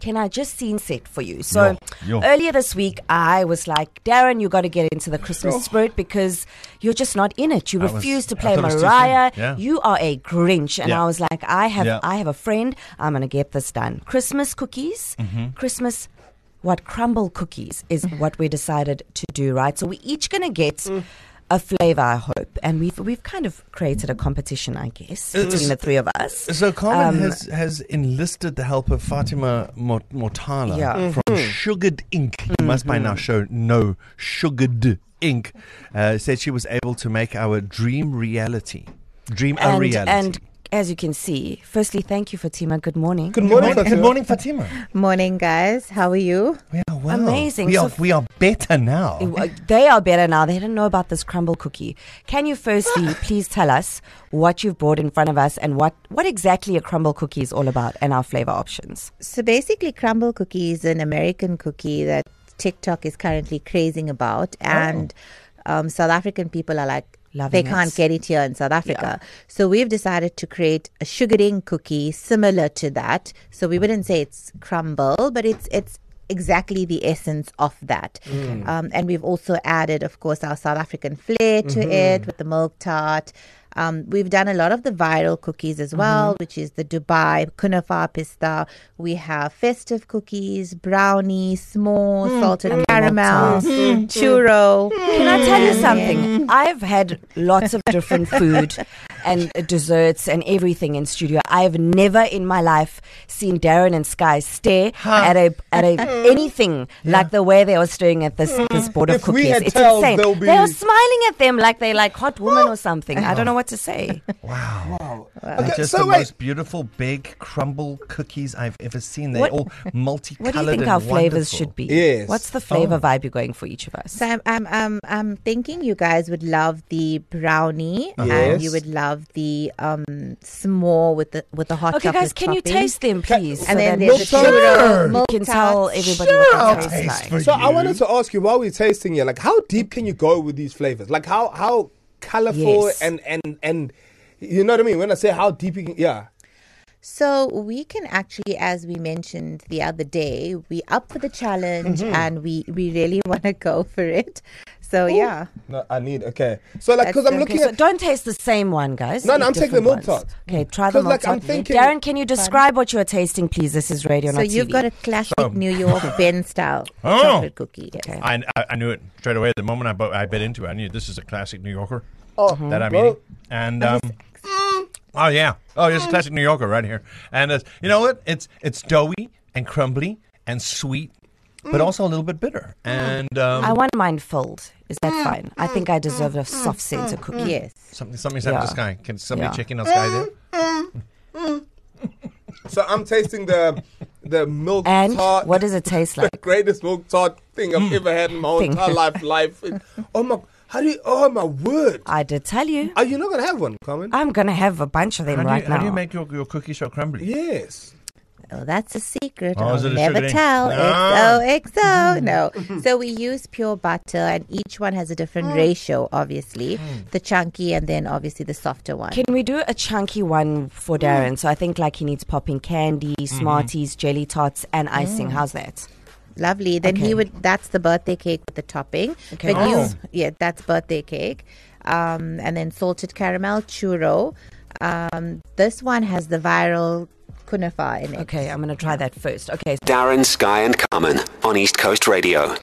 can I just scene set for you? So earlier this week, I was like, Darren, you got to get into the Christmas spirit because you're just not in it. You refuse to play Mariah. Yeah. You are a Grinch. And Yeah. I was like, I have a friend. I'm going to get this done. Christmas cookies, Christmas crumble cookies is what we decided to do, right? So we're each going to get a flavor, I hope, and we've kind of created a competition, I guess, between the three of us. So Carmen has enlisted the help of Fatima Mortala from Sugared Ink. You must by now know Sugared Ink. Said she was able to make our dream reality. A reality. And as you can see, firstly, thank you, Fatima. Good morning. Good morning, Fatima. Good morning, Fatima. Morning, guys. How are you? We are well. Amazing. We are better now. They are better now. They didn't know about this crumble cookie. Can you firstly please tell us what you've brought in front of us and what exactly a crumble cookie is all about and our flavor options? So basically, crumble cookie is an American cookie that TikTok is currently crazing about. And South African people are like, they can't get it here in South Africa. Yeah. So we've decided to create a sugaring cookie similar to that. So we wouldn't say it's crumble, but it's exactly the essence of that. And we've also added, of course, our South African flair to it with the milk tart. We've done a lot of the viral cookies as well, which is the Dubai Kunafa pista. We have festive cookies, brownie, s'mores, salted caramel, churro. Can I tell you something? I've had lots of different food and desserts and everything in studio. I've never in my life seen Darren and Sky stare at a anything like the way they were staring at this board of cookies. It's insane. They are smiling at them like they're like hot woman or something. I don't know what to say. Wow. Okay, just the most beautiful big crumble cookies I've ever seen. They're all multicolored. What do you think our flavors should be? Yes. What's the flavor vibe you're going for each of us? So I'm thinking you guys would love the brownie and you would love the s'more with the hot chocolate. Okay, guys, can you taste them, please? And then there's the churro. You can tell everybody what they taste like. So I wanted to ask you while we're tasting it, like how deep can you go with these flavors? Like how colorful and you know what I mean? When I say how deep you can, So we can actually, as we mentioned the other day, we up for the challenge and we really want to go for it. So No, I need, So like, because I'm looking so at... don't taste the same one, guys. No, I'm taking the milk tart. Okay, try the milk like, tart. I'm thinking... Darren, can you describe what you're tasting, please? This is radio, not TV. So you've got a classic New York Ben style chocolate cookie. Yes. Okay. I knew it straight away. The moment I bit into it, I knew this is a classic New Yorker that I'm well, eating. And oh yeah, it's a classic New Yorker right here. And you know what? It's doughy and crumbly and sweet, but also a little bit bitter. And I want mine filled. Is that fine? I think I deserve a soft center cookie. Yes. Something's happened to Sky. Can somebody check in on Sky there? So I'm tasting the milk and tart. What does it taste like? The greatest milk tart thing I've ever had in my whole entire life. Oh my word. I did tell you. Are you not going to have one, Carmen? I'm going to have a bunch of them right now. How do you make your cookie so crumbly? Yes. Oh, that's a secret. Oh, I'll never tell. XOXO. No. So we use pure butter and each one has a different ratio, obviously. The chunky and then obviously the softer one. Can we do a chunky one for Darren? So I think like he needs popping candy, Smarties, jelly tots and icing. How's that? Lovely. Then that's the birthday cake with the topping. Okay. But that's birthday cake. And then salted caramel churro. This one has the viral kunafa in it. Okay, I'm going to try that first. Okay. Darren, Sky and Carmen on East Coast Radio.